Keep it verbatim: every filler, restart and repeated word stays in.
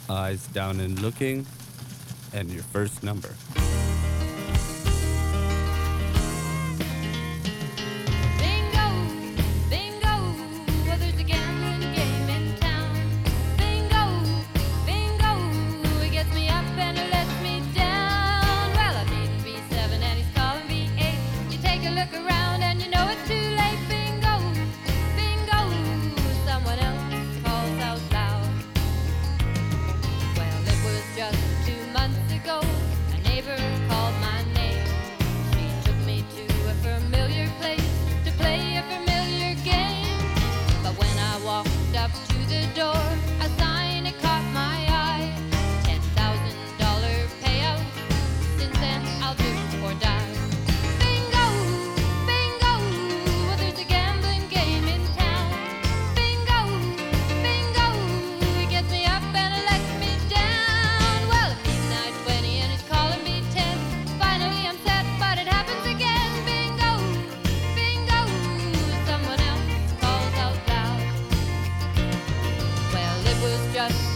eyes down and looking, and your first number. Bingo, bingo, well, there's a gambling game in town. Bingo, bingo, he gets me up and he lets me down. Well, I'm eating B seven and he's calling B eight. You take a look around and you know it's too late. Bingo, bingo, someone else calls out loud. Well, it was just two months ago, a neighbor called my name. She took me to a familiar place to play a familiar game. But when I walked up to the door, a sign it caught my eye. Ten thousand dollar payout. Since then I'll do or die. Bingo, bingo, well, there's a gambling game in town. Bingo, bingo, he gets me up and lets me down. Well, it's midnight twenty and he's calling me ten. Finally I'm set, but it happens again. Bingo, bingo, someone else calls out loud. Well, it was just